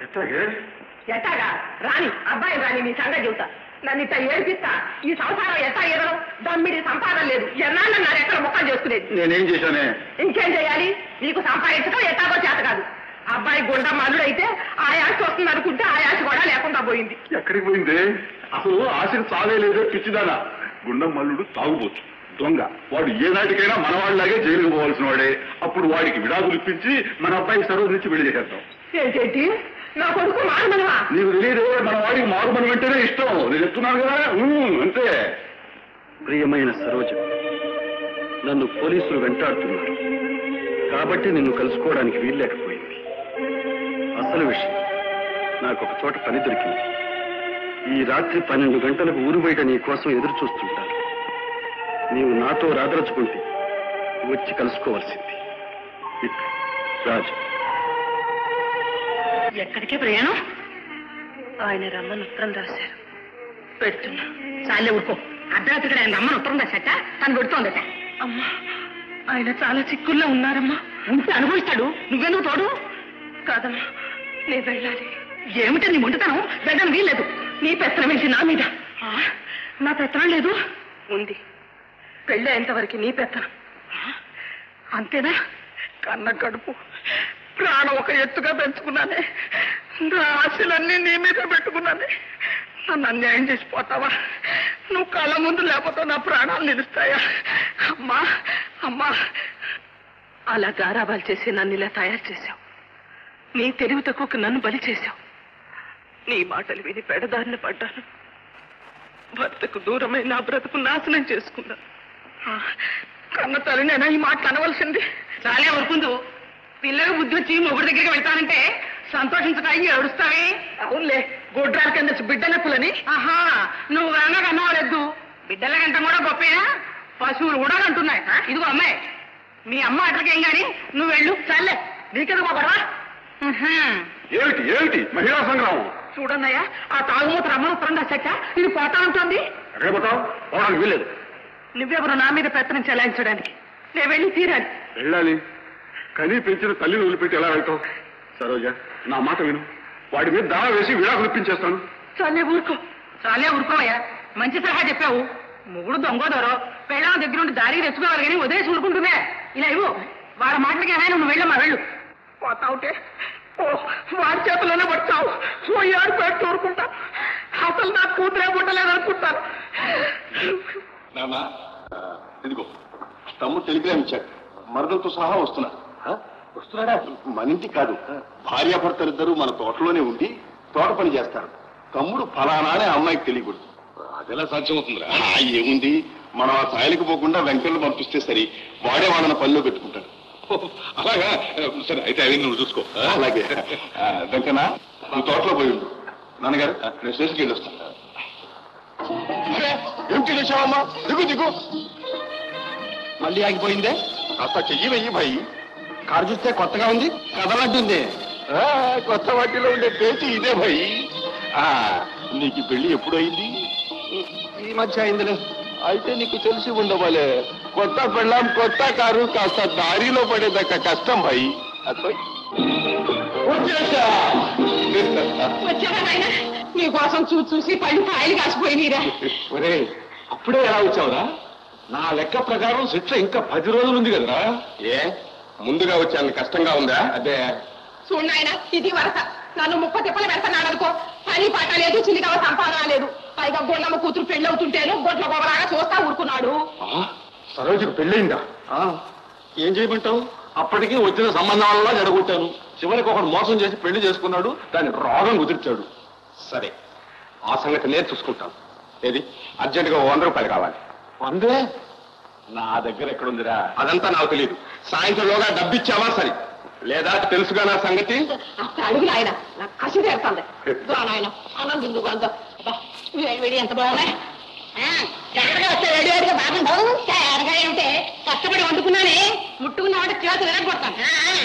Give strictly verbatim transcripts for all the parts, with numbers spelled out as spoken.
ఎట్టాగా రాని అబ్బాయి రాని నీ సంగతి చెబుతా. నన్ను ఇట్లా ఏడిపిస్తా. ఈ సంసారం ఎట్టా ఎదడం దమ్మిడి సంపాదన లేదు. ఎన్నాళ్ళు నా ఎక్కడ మొక్కలు చేసుకునేది. నేనేం చేశానే? ఇంకేం చేయాలి? నీకు సంపాదించడం ఎట్టాగో చేత కాదు. అబ్బాయి గుండ మల్లుడైతే ఆ యాశ వస్తుంది అనుకుంటే ఆ యాశ కూడా లేకుండా పోయింది. ఎక్కడికి పోయింది? అసలు ఆశను చావే లేదో పిచ్చిదానా. గుండం మల్లుడు తాగుపోతు దొంగ. వాడు ఏనాటికైనా మనవాడిలాగే జైలుకు పోవాల్సిన వాడే. అప్పుడు వాడికి విడాకులు ఇప్పించి మన అబ్బాయి సర్వ నుంచి పెళ్లి చేసేద్దాం. ఏంటి నా కొడుకు మారుమనవా? నీకు తెలియదే, మన వాడికి మారుమనం అంటేనే ఇష్టం. నేను చెప్తున్నాను కదా, అంతే. ప్రియమైన సరోజ, నన్ను పోలీసులు వెంటాడుతున్నారు కాబట్టి నిన్ను కలుసుకోవడానికి వీల్లేకపోయింది. అసలు విషయం, నాకు ఒక చోట పని దొరికింది. ఈ రాత్రి పన్నెండు గంటలకు ఊరు బయట నీ కోసం ఎదురు చూస్తుంటాను. నీవు నాతో రాదలుచుకుంటే వచ్చి కలుసుకోవాల్సింది. ఇట్లు రాజు. ఎక్కడికే ప్రయాణం? ఆయన రమ్మని ఉత్తరం రాశారు, పెడుతున్నా. చాలే ఊరుకో. అర్ధరాత్రికి ఆయన రమ్మని ఉత్తరం రాశాట, తను పెడుతోందట. అమ్మా, ఆయన చాలా చిక్కుల్లో ఉన్నారమ్మా. ఉంటే అనుభవిస్తాడు, నువ్వెందుకు తోడు? కాదమ్మా, నేను వెళ్ళాలి. ఏమిటో నీ ముందుతనం? వెళ్ళడం వీల్లేదు. నీ పెత్తనం ఏంటి నా మీద? నా పెత్తనం లేదు. ఉంది. పెళ్ళి అయ్యేంతవరకు నీ పెత్తనం అంతేనా? కన్న కడుపు ప్రాణం ఒక ఎత్తుగా పెంచుకున్నానే. నా ఆశలన్నీ నీ మీద పెట్టుకున్నానే. నన్ను అన్యాయం చేసిపోతావా? నువ్వు కళ్ళ ముందు లేకపోతే నా ప్రాణాలు నిలుస్తాయా? అమ్మా అమ్మా, అలా గారాబాలు చేసి నన్ను ఇలా తయారు చేశావు. నీ తెలివి తక్కువకు నన్ను బలి చేశావు. నీ మాటలు విని పెడదారిన పడ్డాను. భర్తకు దూరమై నా బ్రతుకు నాశనం చేసుకున్నాను. కన్న తల్లినైనా ఈ మాటలు అనవలసింది. చాలే ఊరుకుందు. పిల్లలు బుద్ధి వచ్చి మొగుడి దగ్గరికి వెళ్తానంటే సంతోషించడానికి ఏడుస్తావే. అవునులే, గొడ్రాల కింద బిడ్డ నొప్పులని. ఆహా, నువ్వు వేగంగా కన్నవాలేదు. బిడ్డల గంట కూడా గొప్పేనా? పశువులు కూడా అంటున్నాయి. ఇదిగో అమ్మాయి, మీ అమ్మ అట్లకేం గాని నువ్వు వెళ్ళు. చాలే, నీకెందుకు పోబడవా? ఏమిటి ఏమిటి మహిళా సంగ్రామం? చూడన్నయ్యా, ఆ తాగుమూత రమ్మను ఉత్తరం రాశాక ఇది పోతా ఉంటుంది. ఎక్కడ పోతావు? పోవడానికి వీల్లేదు. నువ్వెవరు నా మీద పెత్తనం చెలాయించడానికి? నేను వెళ్ళి తీరాలి. వెళ్ళాలి, కానీ పెంచిన తల్లిని వదిలిపెట్టి ఎలా వెళ్తావు? సరోజ, నా మాట విను. వాడి మీద దావా వేసి విడాకులు ఇప్పించేస్తాను. చాలే ఊరుకో. చాలే ఊరుకోవయ్యా, మంచి సలహా చెప్పావు. ముగ్గురు దొంగోదరో పెళ్ళాం దగ్గర నుండి దారికి తెచ్చుకోవాలి కానీ వదిలేసి ఊరుకుంటుందే. ఇలా ఇవ్వు. వాడి మాటలకి ఏమైనా నువ్వు వెళ్ళమ్మా, వెళ్ళు. పోతావుటే ఓ వాడి చేతుల్లోనే పడతావు. పోయాడు పెట్టి ఊరుకుంటా. అసలు నా కూతురే పుట్టలేదు అనుకుంటాను. నాన్న, ఇదిగో తమ్ముడు టెలిగ్రామ్ ఇచ్చాడు. మరదలతో సహా వస్తున్నాడు. వస్తున్నాడా? మన ఇంటికి కాదు, భార్యాభర్తలిద్దరూ మన తోటలోనే ఉండి తోట పని చేస్తారు. తమ్ముడు ఫలానా అనే అమ్మాయికి తెలియకూడదు. అదెలా సాధ్యమవుతుందిరా? ఏముంది, మనం ఆ స్థాయికి పోకుండా వెంకటను పంపిస్తే సరి, వాడే వాళ్ళని పనిలో పెట్టుకుంటాడు. అలాగా? సరే, అయితే అవి నువ్వు చూసుకో. అలాగే. వెంకన్న, నువ్వు తోటలో పోయి ఉండు. నాన్నగారు, నేను స్టేషన్కి వెళ్ళి వస్తాను. ఏమిటి చేసావమ్మా? దిగు దిగు. మళ్ళీ ఆగిపోయిందే? కాస్త చెయ్యి వెయ్యి భాయి. కారు చూస్తే కొత్తగా ఉంది, కదలంటుంది. కొత్త వాటిలో ఉండే పేచి ఇదే భాయి. నీకు పెళ్లి ఎప్పుడు అయింది? ఈ మధ్య అయిందిలే. అయితే నీకు తెలిసి ఉండవలే, కొత్త పెళ్ళాం కొత్త కారు కాస్త దారిలో పడేదాకా కష్టం భాయి. అట్లా మీకోసం చూసి చూసి పళ్ళు కాయలు కాసిపోయినీరా. ఒరే, అప్పుడే ఎలా వచ్చావురా? నా లెక్క ప్రకారం శిక్ష ఇంకా పది రోజులు ఉంది కదరా. ఏ ముందుగా వచ్చాను కష్టంగా ఉందా? అదే చూడాయన, ఇది వరస. నన్ను ముప్ప తిప్పలు పెడతాను అనుకో. పని పాట లేదు, చిల్లిగా సంపాదన లేదు. పైగా గొండమ్మ కూతురు పెళ్లి అవుతుంటేను గొడ్ల గొడవలాగా చూస్తా ఊరుకున్నాడు. సరోజకు పెళ్ళయిందా? ఏం చేయమంటావు? అప్పటికి వచ్చిన సంబంధాలలో జడగొట్టాను. చివరికి ఒకడు మోసం చేసి పెళ్లి చేసుకున్నాడు, దాన్ని రోగం కుదిర్చాడు. సరే, ఆ సంగతి నేను చూసుకుంటాను. ఏది అర్జెంటుగా వంద రూపాయలు కావాలి. వందే? నా దగ్గర ఎక్కడుందిరా? అదంతా నాకు తెలియదు. సాయంత్రంలోగా డబ్బిచ్చావా సరే, లేదా తెలుసుగా నా సంగతి. అడుగు నాయన, నాకు కసి తీరుతుంది. నాయన అనందుకు అంత వేడి ఎంత బాగున్నాయి. ఎక్కడికి వస్తే వేడి వేడిగా బాగుండవు. ఎరగా ఏమిటే కష్టపడి వండుకున్నానే, ముట్టుకున్న వాటి చేతులు విరగొడతాను.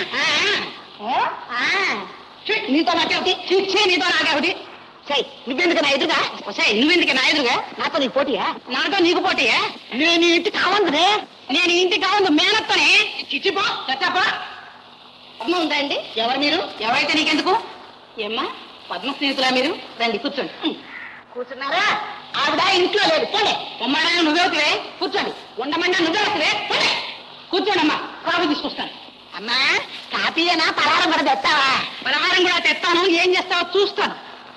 నీతో నాకేమిటి? చిచ్చే నీతో నాకేమిటి? సై నువ్వెందుకు నా ఎదురుగా? సై నువ్వెందుకు నా ఎదురుగా? నాతో నీకు పోటీయా? నాతో నీకు పోటీయా? నేను ఇంటి కావందునే, నేను ఇంటి కావందు మేనత్తనే. చిచ్చిపో చచ్చాపో. అమ్మ ఉందా అండి? ఎవరు మీరు? ఎవరైతే నీకెందుకు? ఏమ్మా పద్మ స్నేహితులా మీరు రండి కూర్చోండి. కూర్చున్నారా? ఆవిడ ఇంట్లో లేదు, పోలే. ఉమ్మడా నువ్వే అవుతువే, కూర్చోండి. ఉండమన్నా నువ్వే అవుతువే, పోలే. కూర్చోండి అమ్మా, కాఫీ తీసుకొస్తాను. అమ్మా కాఫీయేనా, పలహారం కూడా తెస్తావా? పలహారం కూడా తెస్తాను, ఏం చేస్తావో చూస్తాను.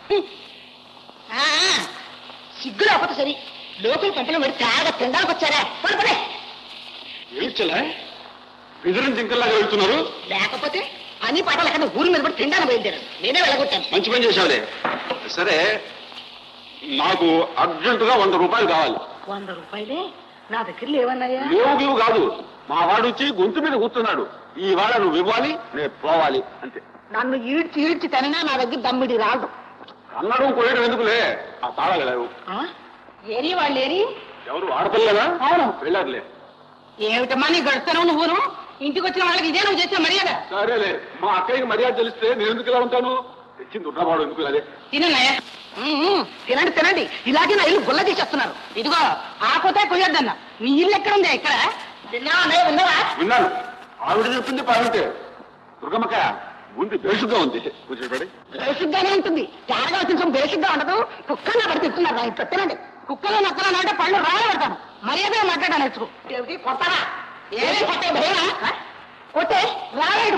సిగ్గు లేకపోతే సరి, లోకల్ పంటలు మరి త్యాగ తినడానికి వచ్చారా? పడుకునే ఏడ్చలే విదరం జింకల్లాగా వెళ్తున్నారు. లేకపోతే అన్ని పాటలు అక్కడ ఊరి మీద పడి తినడానికి బయలుదేరాను, నేనే వెళ్ళగొట్టాను. మంచి పని చేశావులే. సరే నాకు అర్జెంటుగా వంద రూపాయలు కావాలి. వంద రూపాయలే నా దగ్గర లేవన్నాయా? లేవు లేవు కాదు, మా వాడు వచ్చి గొంతు మీద కూర్చున్నాడు. ఈ వాడ నువ్వు ఇవ్వాలి, నేను పోవాలి అంతే. నన్ను ఈడ్చి ఈడ్చి తిననా నా దగ్గర దమ్మిడి రాదు. అన్నడం కొయ్యడం ఎందుకులే, ఆ తాళాలు లేవు. ఏరి వాళ్ళు ఏరి? ఎవరు ఆడపిల్లగా? అవును. వెళ్ళారులే. ఏమిటమ్మా నీ గడుస్తాను నువ్వును? ఇంటికి వచ్చిన వాళ్ళకి ఇదే నువ్వు చేసిన మర్యాద? సరేలే, మా అక్కయ్యకి మర్యాద తెలిస్తే నేను ఎందుకు ఇలా ఉంటాను? తెచ్చింది ఉన్నవాడు ఎందుకు అదే. తినన్నాయా? తినండి తినండి, ఇలాగే నా ఇల్లు గుల్ల తీసేస్తున్నారు. ఇదిగో ఆపోతే కొయ్యొద్దన్న. నీ ఇల్లు ఎక్కడ ఉంది? ఇక్కడ తిన్నావా? విన్నావా? విన్నాను, ఆవిడ చెప్పింది పాలంటే. దుర్గమ్మక ముందు బేసిక్గా ఉంది, కూర్చోబడి. బేసిక్గానే ఉంటుంది, తేరగా కొంచెం బేసిక్గా ఉండదు. కుక్కన్నా పడి తింటున్నారు నా ఇంట్లో. తినండి. కుక్కలో నక్కలో అంటే పళ్ళు రాయ పెడతాను. మర్యాద మాట్లాడా నేర్చుకో. ఏమిటి కొట్టరా? ఏమి కొట్టే భయమా? కొట్టే రాలేడు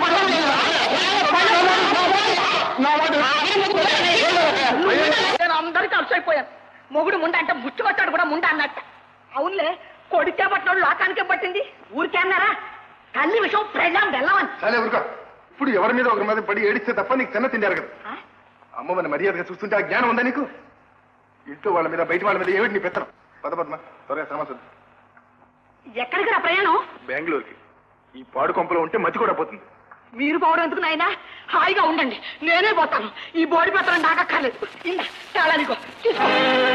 అందరికీ అలసైపోయాను. మొగుడు ముండ అంటే ముచ్చు కొట్టాడు కూడా ముండ అన్నట్ట. అవునులే, కొడితే పట్టినోడు లోకానికే పట్టింది. ఊరికే అన్నారా? తల్లి విషయం ప్రజాం వెళ్ళమని. సరే ఊరుకో. ఇప్పుడు ఎవరి మీద ఒకరి మీద పడి ఏడిస్తే తప్ప నీకు చిన్న తిండారు కదా. అమ్మమ్మని మర్యాదగా చూస్తుంటే ఆ జ్ఞానం ఉందా నీకు? ఇంట్లో వాళ్ళ మీద బయట వాళ్ళ మీద ఏమిటి నీ పెత్తనం? పద పద్మ, త్వరగా సమస్య. ఎక్కడికి రా ప్రయాణం? బెంగళూరుకి. ఈ పాడు కొంపలో ఉంటే మతి కూడా పోతుంది. మీరు పోవడం ఎందుకు నాయనా? హాయిగా ఉండండి, నేనే పోతాను. ఈ బోడి పత్రం నాకు అక్కర్లేదు. ఇందా చాలానికో తీసుకో.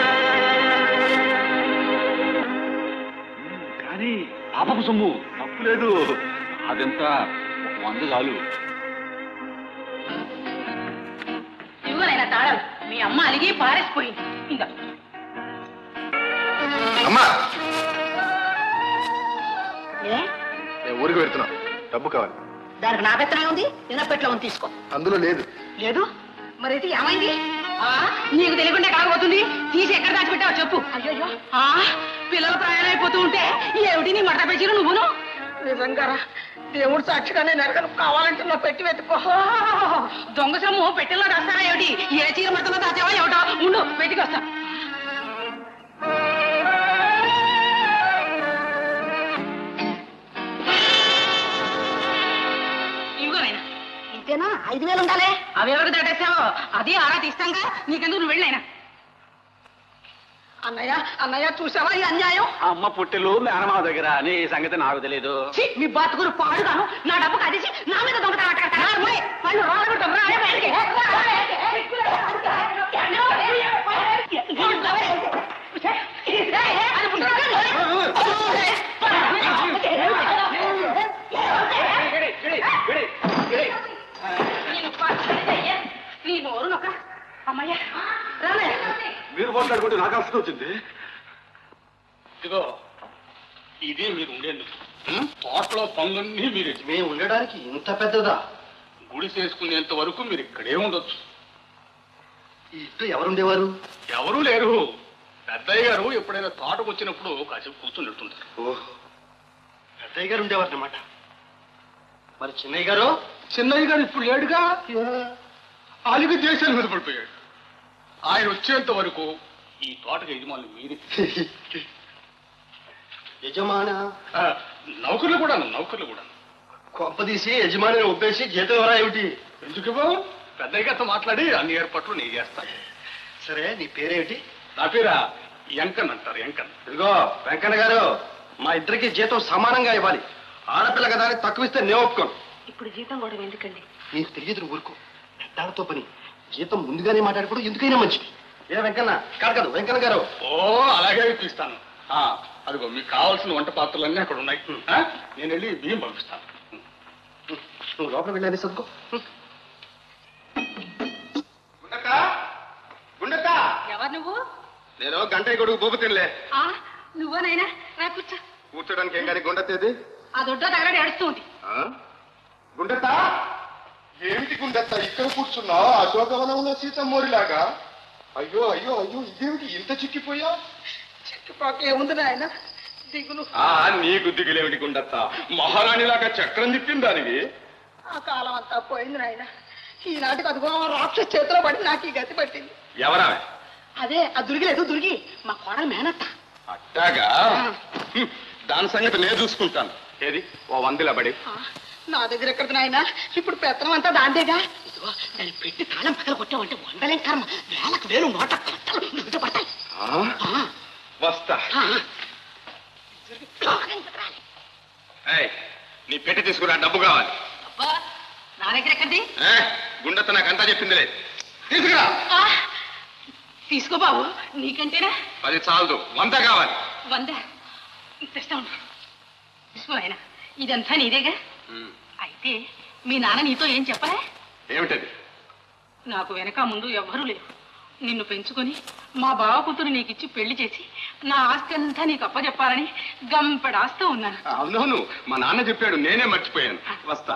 కానీ పాపకు సొమ్ము తప్పు లేదు. అదంతా వంద చాలు. ఇవ్వనైనా తాళాలు మీ అమ్మ అలిగి పారేసిపోయింది. ఇంకా అమ్మా, ఏ నేను ఊరికి వెళ్తున్నా, డబ్బు కావాలి. దానికి నా పెత్తనే ఉంది, నిన్నపెట్లో ఉంది, తీసుకో. అందులో లేదు. లేదు? మరైతే ఏమైంది? నీకు తెలియకుండా కాకపోతుంది. తీసి ఎక్కడ దాచిపెట్టావో చెప్పు. అయ్యో, పిల్లలు ప్రయాణం అయిపోతూ ఉంటే ఏమిటి నీ మట పెంచిన నువ్వును? నిజంగా దేవుడు సాక్షిగానే నరకను. కావాలంటే నా పెట్టి వెతుకో. దొంగ సొమ్ము పెట్టెల్లో రాస్తారా ఏమిటి? ఏ చీర మట్టలో దాచావా ఏమిటో? ఉండు, పెట్టుకు వస్తా. ఇదిగోనైనా, ఇంతేనా? ఐదు వేలు ఉండాలి. అవి ఎవరికి దాటేసావో అది ఆరా తీస్తాంగా. నీకెందుకు నువ్వు వెళ్ళైనా? అన్నయ్య అన్నయ్య చూసావా ఈ అన్యాయం? అమ్మ పుట్టెలు మేనమా దగ్గర అని సంగతి నాకు తెలియదు. మీ బతుకులు పాడుగాను. నా డబ్బు కదిసి నా మీద దొంగతనం రాలగొడతాం. నీ నోరు నొక్క. అమ్మయ్య రాలే. మీరు మాట్లాడుకుంటే నాకు అవసరం వచ్చింది. ఇదిగో ఇది మీరు ఉండేందుకు. తోటలో పనులన్నీ మీరు మేము ఉండడానికి ఇంత పెద్దదా? గుడి చేసుకునేంత వరకు మీరు ఇక్కడే ఉండొచ్చు. ఈ ఇంట్లో ఎవరుండేవారు? ఎవరూ లేరు. పెద్దయ్య గారు ఎప్పుడైనా తోటకు వచ్చినప్పుడు కాసేపు కూర్చుని వెళ్తుంటారు. ఓహో, పెద్దయ్య గారు ఉండేవారు అన్నమాట. మరి చిన్నయ్య గారు? చిన్నయ్య గారు ఇప్పుడు లేడుగా, అలిగి దేశాలు మీద పడిపోయాడు. ఆయన వచ్చేంత వరకు ఈ తోటకి యజమానులు మీరే. యజమాన? నౌకర్లు కూడా నౌకర్లు కూడా కొంపదీసి యజమానిని ఒప్పేసి జీతం ఎవరా ఏమిటి? ఎందుకు? పెద్దయ్య గారితో మాట్లాడి అన్ని ఏర్పాట్లు నేను చేస్తాను. సరే, నీ పేరేమిటి? నా పేరా ఎంకన్ అంటారు, ఎంకన్. ఇదిగో వెంకన్న గారు, మా ఇద్దరికి జీతం సమానంగా ఇవ్వాలి. ఆడపిల్ల కదా అని తక్కువ ఇస్తే నేను ఒప్పుకోను. ఇప్పుడు జీతం కూడా ఎందుకండి? నీకు తెలియదు, నువ్వు ఊరుకో. పెద్దాలతో పని. జీతం ముందుగానే మాట్లాడుకోవడం ఎందుకైనా మంచిది. ఏ వెంకన్న కాదు కాదు వెంకన్న గారు. ఓ అలాగే ఇప్పిస్తాను. అదిగో మీకు కావాల్సిన వంట పాత్రలన్నీ అక్కడ ఉన్నాయి. నేను వెళ్ళి బియ్యం పంపిస్తాను. నువ్వు లోపల వెళ్ళాలి సర్దుకో. ఎవరు నువ్వు? నేను గంటయ్య కొడుకు బొబ్బు తినలే. నువ్వనైనా రా కూర్చో. కూర్చోడానికి ఏం కానీ గుండెత్తేది? ఆ దొడ్డ దగ్గర ఏడుస్తూ ఉంది. గుండెత్త ఏమిటి? గుండెత్త ఇక్కడ కూర్చో. కూర్చున్నావు అశోకవనంలో సీతమ్మోరిలాగా. అయ్యో అయ్యో అయ్యో ఇదేమిటి ఇంత చిక్కిపోయా? చిక్కిపోక ఏముంది నాయన దిగులు. నీకు దిగులేమిటి గుండత్త, మహారాణిలాగా చక్రం తిప్పింది దానికి. ఆ కాలం అంతా పోయింది నాయన. ఈనాటికి అదిగో రాక్షస చేతిలో పడి నాకు ఈ గతి పట్టింది. ఎవరా? అదే ఆ దురిగిలేదు దురిగి మా కోడలు మేనత్త. అట్టాగా? దాని సంగతి నేను చూసుకుంటాను. ఏది ఓ వందిలా పడి. నా దగ్గర ఎక్కడిది నాయన, ఇప్పుడు పెత్తనం అంతా దాందేగా. ఇదిగో దాన్ని పెట్టి తాళం పక్కన కొట్టామంటే వందలేం కర్మ, వేలకు వేలు నోట కట్టలు పడతాయి. వస్తా. నీ పెట్టి తీసుకురా, డబ్బు కావాలి. నా దగ్గర ఎక్కడిది? గుండెత్త నాకంతా చెప్పింది లేదు. తీసుకురా. తీసుకో బాబు, నీకంటేనా? అది చాలదు, వంద కావాలి. వంద తెస్తా ఉండు. తీసుకో ఆయన, ఇదంతా నీదేగా. అయితే మీ నాన్న నీతో ఏం చెప్పలే? ఏమిటది? నాకు వెనక ముందు ఎవ్వరూ లేరు. నిన్ను పెంచుకొని మా బావ కూతురు నీకిచ్చి పెళ్లి చేసి నా ఆస్తి అంతా నీకు అప్పచెప్పాలని గంపెడాస్తూ ఉన్నాను. అవునవును, మా నాన్న చెప్పాడు, నేనే మర్చిపోయాను. వస్తా.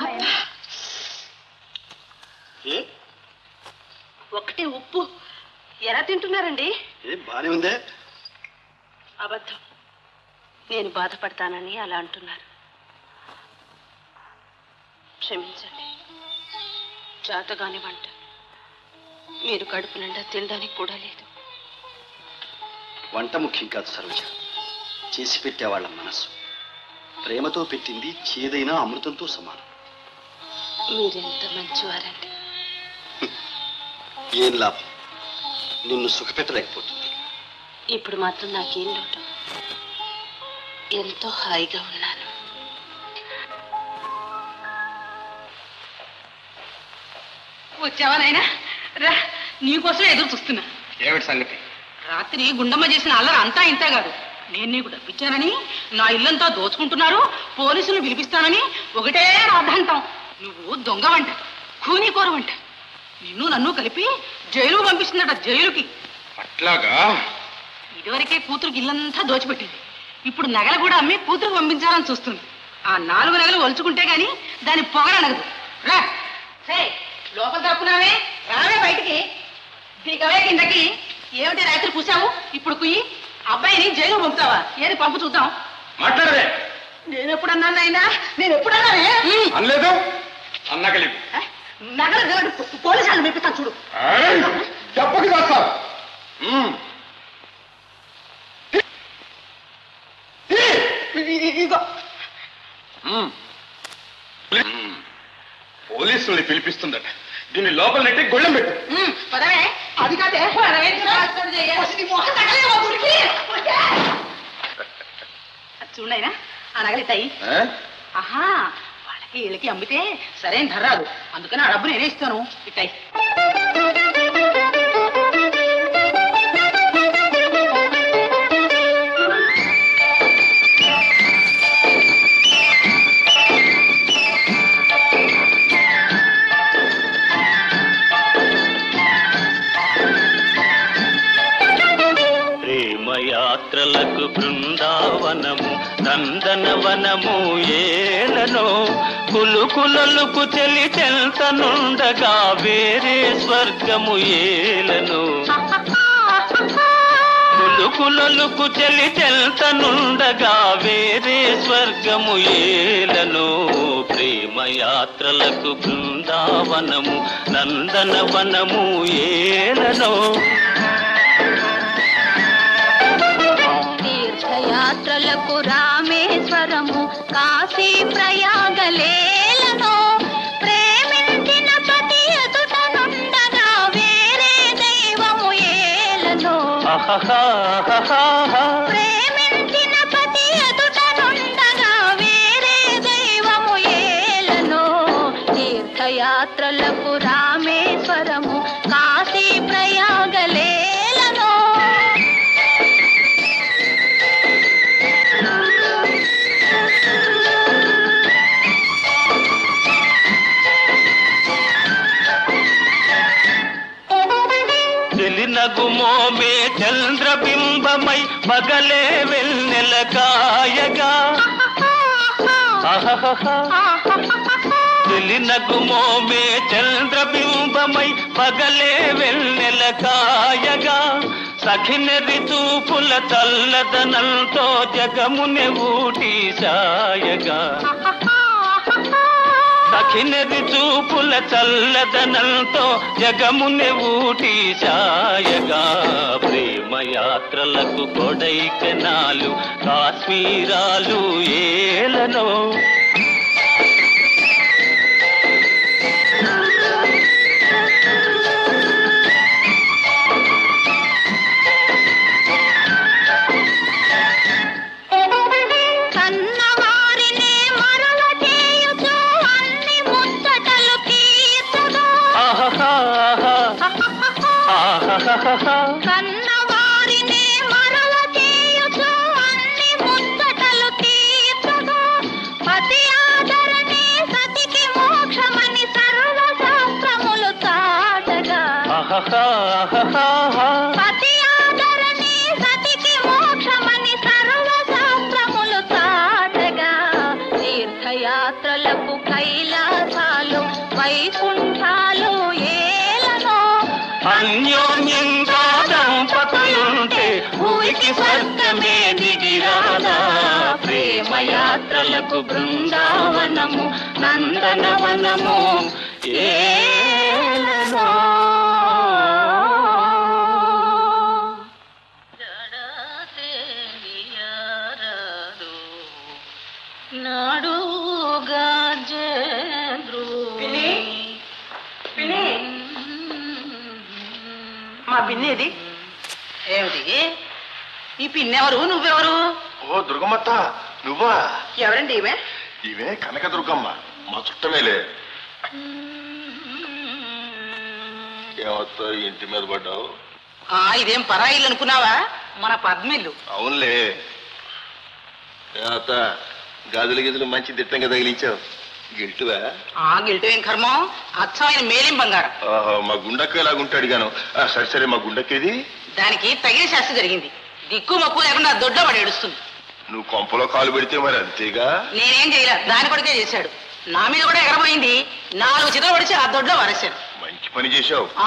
ఒకటే ఉప్పు ఎలా తింటున్నారండి? ఏం బానే ఉందే. అబద్ధం, నేను బాధపడతానని అలా అంటున్నారు. క్షమించండి, చేతగాని వంట మీరు కడుపు నిండా తినడానికి కూడా లేదు. వంట ముఖ్యం కాదు సరోజ, చేసి పెట్టేవాళ్ళ మనసు. ప్రేమతో పెట్టింది చేదైనా అమృతంతో సమానం. మీరెంత మంచివారండి. ఏం లాభం, నిన్ను సుఖపెట్టలేకపోతుంది. ఇప్పుడు మాత్రం నాకేం లోటు, ఎంతో హాయిగా ఉన్నాను. వచ్చావా నాయనా? రా, నీకోసం ఎదురు చూస్తున్నా. ఏమిటి సంగతి? రాత్రి గుండమ్మ చేసిన అల్లరి అంతా ఇంత కాదు. నేను నీకు డబ్బిచ్చానని, నా ఇల్లంతా దోచుకుంటున్నారు, పోలీసులు పిలిపిస్తానని ఒకటే రాద్ధాంతం. నువ్వు దొంగవంట, కూనీకోరవంట. నిన్ను నన్ను కలిపి జైలు పంపిస్తుందట, జైలుకి. అట్లాగా? ఇదివరకే కూతురికి ఇల్లంతా దోచిపెట్టింది, ఇప్పుడు నగలు కూడా అమ్మి కూతురికి పంపించాలని చూస్తుంది. ఆ నాలుగు నగలు ఒలుచుకుంటే గాని దాని పొగరనగదు. రా సరే, లోపల దాక్కున్నావే, రావే బయటికి. దిగవే కిందకి. ఏమిటి రాత్రి కూసావు, ఇప్పుడు కుయ్యి. అబ్బాయిని జైలు పంపుతావా? ఏది పంపు చూద్దాం. మాట్లాడవే. నేను ఎప్పుడన్నాను అయినా, నేను ఎప్పుడన్నానే? అనలేదు. అన్నగలిగి నగలు పోలీసు వాళ్ళు మెప్పిస్తాను చూడు. చెప్పకి చేస్తావు. ఇదిగో పోలీసుల్ని పిలిపిస్తుందట, దీన్ని లోపల నెట్టి గొళ్ళెం పెట్టు. పదవే. అది కాదే, చూడైనా ఆ నగలితాయి. ఆహా, వాళ్ళకి వీళ్ళకి అమ్మితే సరైన ధర రాదు, అందుకని ఆ డబ్బు నేనే ఇస్తాను. ఇట్టాయి. యాత్రలకు బృందావనము నందనవనము ఏలనో, కులుకులలకు చెలి చెల్తనుండగా వేరే స్వర్గము ఏలనో. కులుకులలకు చెలి చెల్తనుండగా వేరే స్వర్గము ఏలనో. ప్రేమయాత్రలకు బృందావనము నందనవనము ఏలనో. తీర్థయాత్రలకు రామేశ్వరము కాశీ ప్రయాగలేలనో. ప్రేమించిన పతి ఎదుట నుండగా వేరే దైవము ఏలనో. ప్రేమించిన పతి ఎదుట నుండగా వేరే దైవము ఏలనో. తీర్థయాత్రలకు రామేశ్వరము కాశీ ప్రయాగలేలనో. నగుమోమే చంద్రబింబమై పగలే వెన్నెల కాయగా. తెలి నగుమోమే చంద్రబింబ పగలే వెన్నెల కాయగా సఖినెరి చూపుల చల్లదనంతో జగమునే ఊటి సాయగా సఖినెరి చూపుల చల్లదనంతో జగమునే ఊటి సాయగా ప్రేమయాత్రలకు కొడైకెనాలు కాశ్మీరాలు ఏలనో కన్నవారినే మరల చేయుచు అన్ని ముచ్చటలు తీర్చగా పతి ఆదరణే సతికి మోక్షమని సర్వ శాస్త్రములు చాటగా పతి ఆదరణే సతికి మోక్షమని సర్వ శాస్త్రములు చాటగా తీర్థయాత్రలకు కైలాసాలు వైకుంఠాలు ఏలనో అన్యోన్యంగా దంపతులుంటే భూమికి స్వర్గమే దిగిరాదా ప్రేమయాత్రలకు బృందావనము నందనవనము ఏలనో నాడు గాజేంద్రు మా పిన్నేది ఏమిటి ఈ పిన్నెవరు నువ్వెవరు? ఓ దుర్గమ్మత్త నువ్వా? ఎవరండి ఈమె? ఇవే కనక దుర్గమ్మ మా చుట్టమేలే. ఏమత్తా ఇంటి మీద పడ్డావు? ఆ ఇదేం పరాయిల్లు అనుకున్నావా? మన పద్మిల్లు. అవునులే. ఏమత్త గాజుల గిజులు మంచి దిట్టంగా తగిలించావు. గిల్టువా? ఆ గిల్టు ఏం కర్మం, అచ్చమైన మేలిం బంగారం. మా గుండక్క ఎలాగుంటాడు గాను. సరే సరే మా గుండక్కేది? దానికి తగిన శాస్త్ర జరిగింది. దిక్కు మక్కు లేకుండా దొడ్లో పడి ఏడుస్తుంది. నువ్వు కొంపలో కాలు పెడితే మరి అంతేగా. నేనేం చేయలే, దాని కొడుకే చేశాడు. నా మీద కూడా ఎగరబోయింది. నాలుగు చిత్రం పడిచి ఆ దొడ్లో వరేశాడు. మంచి పని చేశావు. ఆ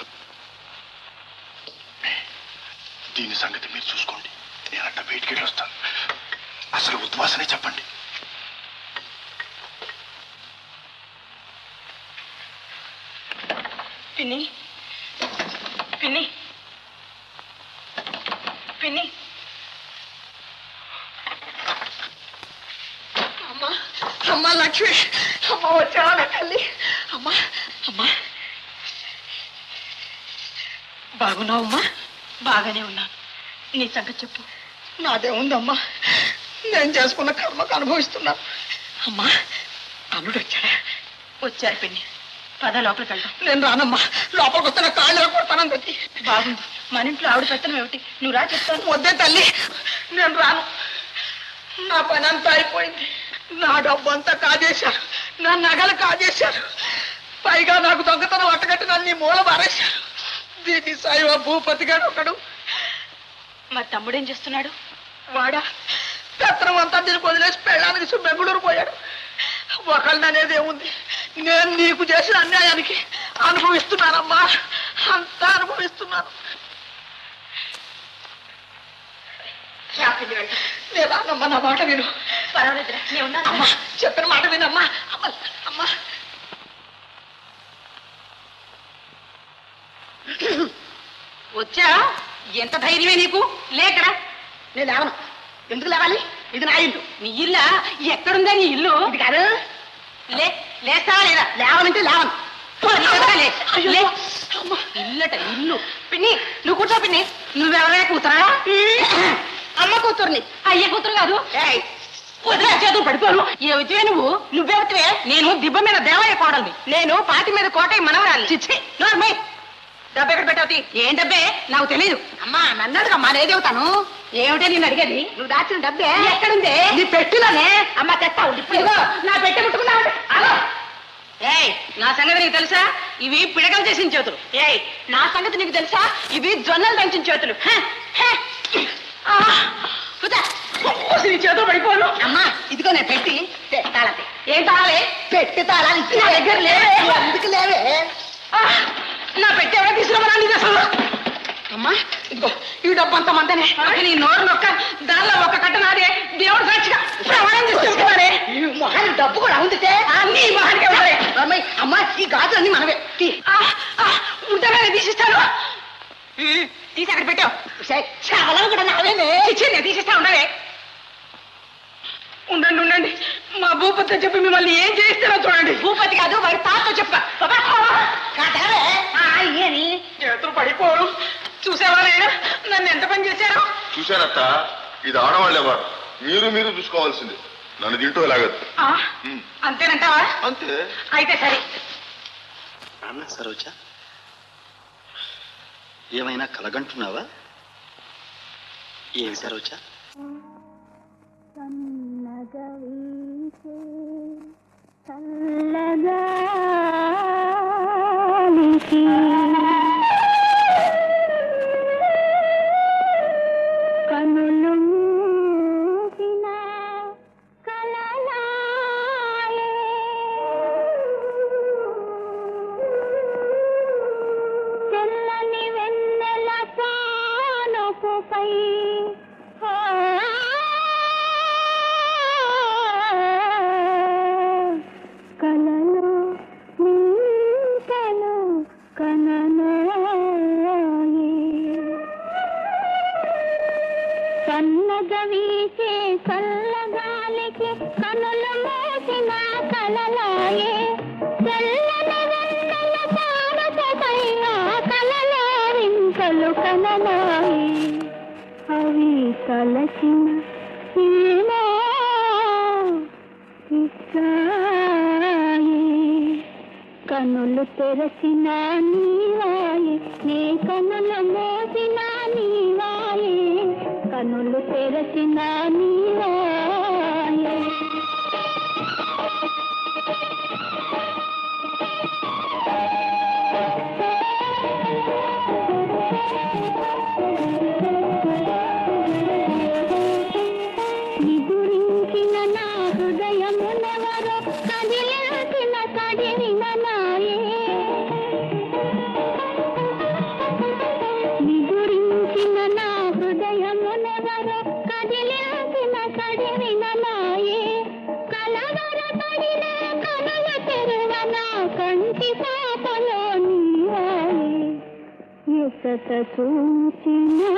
దీని సంగతి మీరు చూసుకోండి. నేనంట బయటికి వెళ్ళి వస్తాను. అసలు ఉద్వాసనే చెప్పండి. పిన్ని పిన్ని పిన్ని అమ్మా అమ్మా లక్ష్మి అమ్మ వచ్చావా తల్లి? అమ్మా అమ్మా బాగున్నావమ్మా? బాగానే ఉన్నాను. నీ సంగతి చెప్పు. నాదే ఉందమ్మా, నేను చేసుకున్న కర్మకు అనుభవిస్తున్నాను. అమ్మా అల్లుడు వచ్చాడా? వచ్చారు పిన్ని. పద లోపలికి వెళ్తాం. నేను రానమ్మా, లోపలికి వస్తున్న కాళ్ళు కొడతానని పెట్టి. బాగుంది, మన ఇంట్లో ఆవిడ పెత్తనం ఏమిటి? నువ్వు రా చెప్తాను. వద్దే తల్లి, నేను రాను. నా పని అంతా అయిపోయింది. నా డబ్బు అంతా కాజేశారు, నా నగలు కాజేశారు. పైగా నాకు దొంగతనం అట్టగట్టి నన్ను మూల మారేశారు. దీన్ని సాయివా భూపతిగాడు ఒకడు. మా తమ్ముడేం చేస్తున్నాడు? వాడా పెత్తనం అంతా దీనికి వదిలేసి పెళ్ళానికి బెంగళూరు పోయాడు. ఒకళ్ళని అనేది ఏముంది, నేను నీకు చేసిన అన్యాయానికి అనుభవిస్తున్నానమ్మా, అంతా అనుభవిస్తున్నాను. లేదమ్మా, నా మాట విను. అమ్మా చెప్పిన మాట వినమ్మా. అమ్మా అమ్మా వచ్చా? ఎంత ధైర్యమే నీకు? లేకరా. నేను లేవను. ఎందుకు లేవాలి? ఇది నా ఇల్లు. నీ ఇల్లా? ఎక్కడుందా నీ ఇల్లు? ఇది కాదు. లే లేస్తావా లేదా? లేవనంటే లేవను. ఇల్లట ఇల్లు. పిన్ని నువ్వు కూర్చో. పిన్ని నువ్వెవరే కూతురా? అమ్మ కూతుర్ని. అయ్య కూతురు కాదు. చేతులు పడిపోను. ఏ వచ్చే నువ్వు? నువ్వెవతివే? నేను దిబ్బ మీద దేవయ్య కోడల్ని. నేను పాటి మీద కోటయ్య మనవరాలి. చిచ్చి నోర్మై. డబ్బు ఎక్కడ పెట్టావుతి? ఏం డబ్బే? నాకు తెలియదు. అమ్మా నన్నడుగమ్మా, నేదేవుతాను. ఏమిటే నేను అడిగేది? నువ్వు దాచిన డబ్బే ఎక్కడుంది? నీ పెట్టిలోనే. అమ్మ తెస్తావు. ఇప్పుడు నా పెట్టె ముట్టుకున్నావు. అలో ఏయ్, నా సంగతి నీకు తెలుసా? ఇవి పిడకలు చేసిన చేతులు. ఏయ్, నా సంగతి నీకు తెలుసా? ఇవి జొన్నలు దంచిన చేతులు. నీ చేతులు పడిపోను. అమ్మా ఇదిగో నేను పెట్టి తాళతే. ఏం తాళాలి? పెట్టి తాళాలి నా దగ్గర లేవే. అందుకు లేవే. కొంతమందిని నీ నోరు నొక్క దానిలో ఒక కట్ట నాదే దేవుడు సాక్షిగా ప్రమాణం చేసుకుంటున్నారే మొహానికి డబ్బు కూడా ఉందితే అన్ని మొహానికి ఉంటాయి అమ్మా ఈ గాజులన్నీ మనవే ఉంటేనే తీసిస్తాను తీసి అక్కడ పెట్టావు చాలా కూడా నావేనే ఇచ్చింది తీసిస్తా ఉండవే ఉండండి ఉండండి మా భూపతితో చెప్పి మిమ్మల్ని ఏం చేస్తారో చూడండి భూపతి కాదు వాడి తాతతో చెప్పా చేతులు పడిపోరు చూసేవారైనా నన్ను ఎంత పని చేశారు చూశారత్త ఇది ఆడవాళ్ళెవరు మీరు మీరు చూసుకోవాల్సింది నన్ను తింటూ లాగదు అంతేనంటావా అంతే అయితే సరే అన్న సరోజ ఏమైనా కలగంటున్నావా ఏమి సరోజ కనులు తెల్లని వెన్నెల సానుపుపై కలలో నింకలు కననాయే సన్నగా వీచే చల్లగాలికి కనులు మోసిన కలలాయే తెల్లని వెన్నెల సానుపుపై కలలో నింకలు కననాయే అవి తలచిన ఏమో ఇస్తాయే కనులు తెరచిన నీవాయే నే కనులు మోసిన నీవాయే కనులు తెరచిన నీవాయే నిదురించిన నా హృదయమునెవరో కదిలించిన కడివిన నాయే నిదురించిన నా హృదయమునెవరో కదిలించిన కడివిన నాయే కలవర పడిన కనుల తెరువ నా కంటి పాపలో నీవాయే ఎసట చూచినా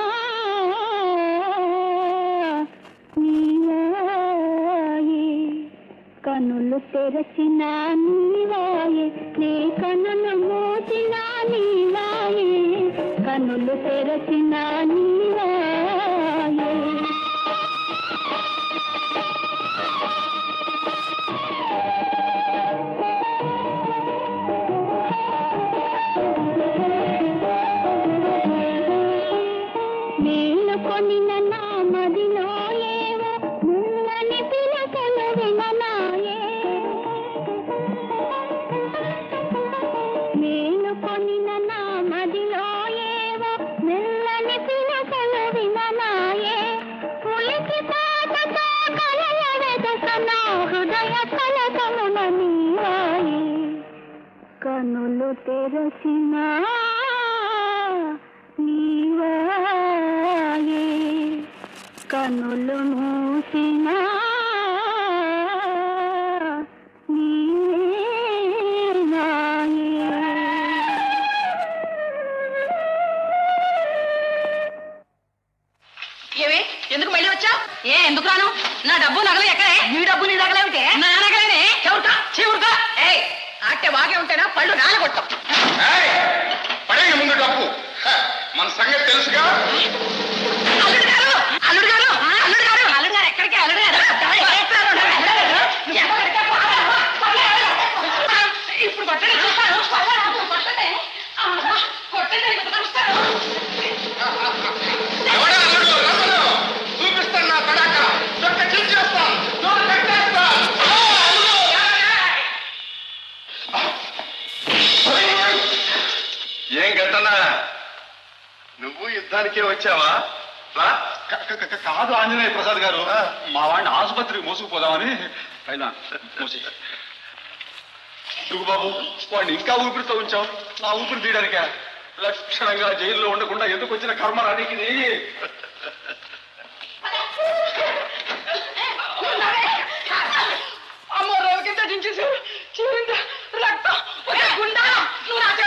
నీవాయే కనులు తెరచిన నీవాయే నే కనులు మోసిన నీవాయే కనులు తెరచిన నీవాయే మేలుకొనిన నా మదిలో ఏవో ముల్లని పిలకలు విననాయే మేలుకొనిన నా మదిలో ఏవో మెల్లని పిలకలు విననాయే పులికి పాటతో కలల వెదక నా హృదయ కలకమున నీవాయే కనులు తెరచిన నీవాయే కనులు మూసిన నీవాయే ఏమి ఎందుకు మళ్ళీ వచ్చా ఏ ఎందుకు రాను నా డబ్బు నగలు ఎక్కడే నీ డబ్బు నీ నగలేమిటే నా నగలేనే చెవురుకా చెవురుకా ఏ ఆటే వాగే ఉంటేనా పళ్ళు నానగొట్టాం పడే ముందు డబ్బు మన సంగతి తెలుసుగా అల్లుడు గారు అల్లుడు గారు అల్లుడు గారు అల్లుడు గారు ఎక్కడికి అల్లుడు గారు ఇప్పుడు కొట్టండి చూస్తాను కొట్టండి కొట్టండి చూస్తాను చూపిస్తాను నా తడాక దొక్క చిల్చేస్తాను దొక్క కట్టేస్తాను ఏం గట్టనా నువ్వు యుద్ధానికే వచ్చావా కాదు ఆంజనేయ ప్రసాద్ గారు మా వాడిని ఆసుపత్రికి మోసుకుపోదామని పైన మోసి నువ్వు బాబు వాడిని ఇంకా ఊపిరితో ఉంచావు నా ఊపిరి తీయడానికా లక్షణంగా జైల్లో ఉండకుండా ఎందుకు వచ్చిన కర్మ రానికి అమ్మో రోజు కింద దించేశారు చీరింద రక్తం గుండా నువ్వు నా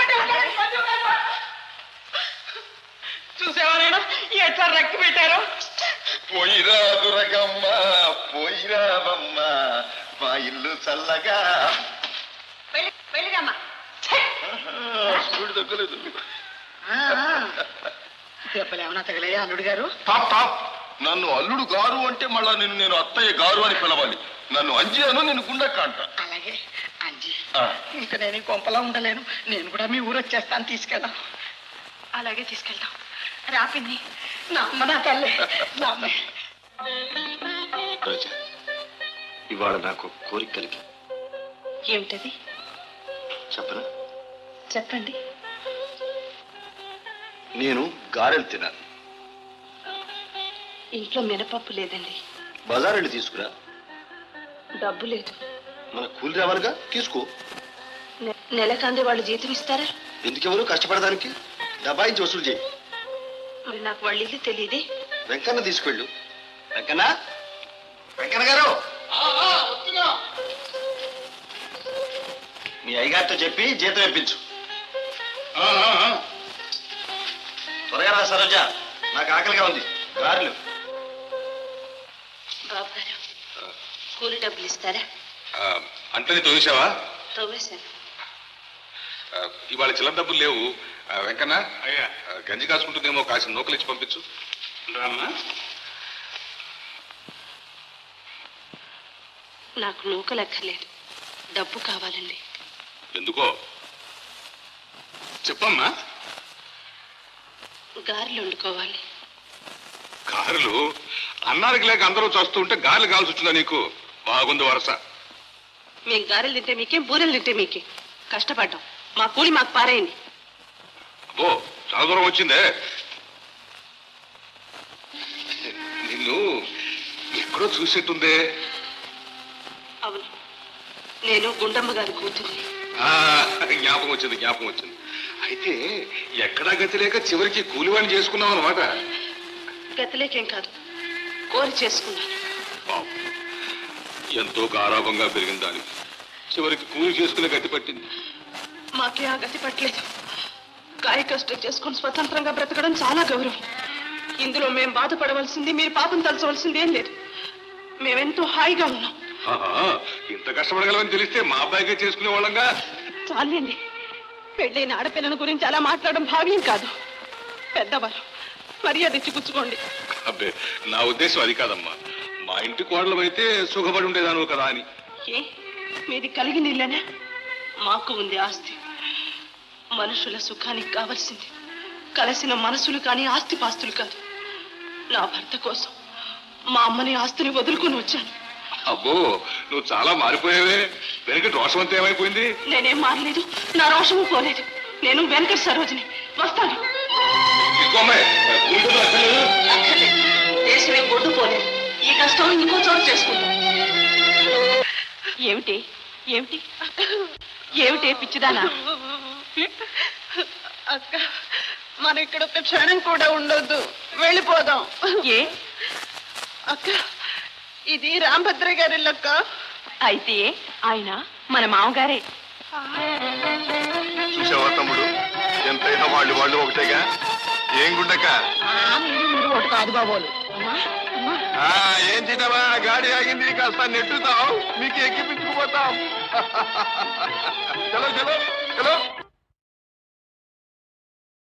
చూసేవారైనా ఎట్లా రక్కి పెట్టారు పోయిరా దురగమ్మ పోయిరావమ్మ మా ఇల్లు చల్లగా వెళ్ళిరమ్మా చూడు తగ్గలేదు దెబ్బలు ఏమన్నా తగలయ్యా అల్లుడు గారు టాప్ టాప్ నన్ను అల్లుడు గారు అంటే మళ్ళా నిన్ను నేను అత్తయ్య గారు అని పిలవాలి నన్ను అంజి అను నేను గుండెక్క అంట అలాగే అంజీ ఇంకా నేను ఈ కొంపలా ఉండలేను నేను కూడా మీ ఊరు వచ్చేస్తాను తీసుకెళ్దాం అలాగే తీసుకెళ్దాం రాపిన్ని నా అమ్మ నా తల్లి నా అమ్మ రోజా ఇవాళ నాకు కోరిక కలిగి ఏమిటది చెప్పనా చెప్పండి నేను గారెలు తినాను ఇంట్లో మినపప్పు లేదండి బజార్ వెళ్ళి తీసుకురా డబ్బు లేదు మన కూలి రావాలిగా తీసుకో నెలకంది వాళ్ళు జీతం ఇస్తారా ఎందుకెవరు కష్టపడడానికి డబ్బాయించి వసూలు చేయి మరి నాకు వాళ్ళ ఇల్లు తెలియదే వెంకన్న తీసుకెళ్ళు వెంకన్న వెంకన్న గారు మీ అయ్యగారితో చెప్పి జీతం ఇప్పించు త్వరగా రా సరోజ నాకు ఆకలిగా ఉంది గారెలు బాబు గారు కూలి డబ్బులు ఇస్తారా అంటే తోసావా తవ్వేశాను ఇవాళ చిల్లర డబ్బులు లేవు వెంకన్న అయ్యా గంజి కాసుకుంటుందేమో కాసిన నూకలు ఇచ్చి పంపించు నాకు నూకలు ఎక్కర్లేదు డబ్బు కావాలండి ఎందుకో చెప్పమ్మా గారెలు వండుకోవాలి గారెలు అన్నానికి లేక అందరూ చస్తూ ఉంటే గారెలు కావాల్సి వచ్చిందా నీకు బాగుంది వరస మేము గారెలు తింటే మీకేం బూరెలు తింటే మీకే కష్టపడ్డాం మా కూలి మాకు పారేయండి ఓ చాలా దూరం వచ్చిందే నిన్ను ఎక్కడో చూసేట్టుందే అవును నేను గుండమ్మ గారి కూతుర్ని జ్ఞాపకం వచ్చింది జ్ఞాపకం వచ్చింది అయితే ఎక్కడా గతి లేక చివరికి కూలివాణి చేసుకున్నావు అనమాట గతలేకేం కాదు కోరి చేసుకున్నాను ఎంతో గారాభంగా పెరిగిన దాని చివరికి కూలి చేసుకునే గతి పట్టింది మాకే ఆ గతి పట్టలేదు కాయ కష్టం చేసుకుని స్వతంత్రంగా బ్రతకడం చాలా గౌరవం ఇందులో మేము బాధపడవలసింది మీరు పాపం తలచవలసింది ఏం లేదు మేమెంతో హాయిగా ఉన్నాం ఇంత కష్టపడగలమని తెలిస్తే మా అబ్బాయిగా చేసుకునే వాళ్ళంగా చాలండి పెళ్ళైన ఆడపిల్లల గురించి అలా మాట్లాడడం భావ్యం కాదు పెద్దవారు మర్యాద ఇచ్చి పుచ్చుకోండి అబ్బే నా ఉద్దేశం అది కాదమ్మా మా ఇంటి కోడలు అయితే సుఖపడి ఉండేదాను కదా అని ఏ మీది కలిగిన ఇల్లేనా మాకు ఉంది ఆస్తి మనుషుల సుఖానికి కావలసింది కలిసిన మనసులు కానీ ఆస్తి పాస్తులు కాదు నా భర్త కోసం మా అమ్మని ఆస్తిని వదులుకొని వచ్చాను అబ్బో నువ్వు చాలా మారిపోయావే వెనక రోషమంతా ఏమైపోయింది నేనేం మారలేదు నా రోషము పోలేదు నేను వెంకట సరోజిని వస్తాను దేశమే గొడ్డు పోలేదు ఈ కష్టం ఇంకో చోటు చేసుకుంటాం ఏమిటి ఏమిటి ఏమిటి పిచ్చిదానా అక్క మన ఇక్కడ ఒక క్షణం కూడా ఉండొద్దు వెళ్ళిపోదాం ఏ అక్క ఇది రాంభద్ర గారి లెక్క అయితే ఆయన మన మామగారే చూసావా తమ్ముడు ఎంతైనా వాళ్ళు వాళ్ళు ఒకటేగా ఏం గుండక మీరు ఒకటి కాదు బాబోలు ఏం చిన్నవా గాడి ఆగింది కాస్త నెట్టుతావు మీకు ఎక్కిపించుకుపోతాం చలో చలో చలో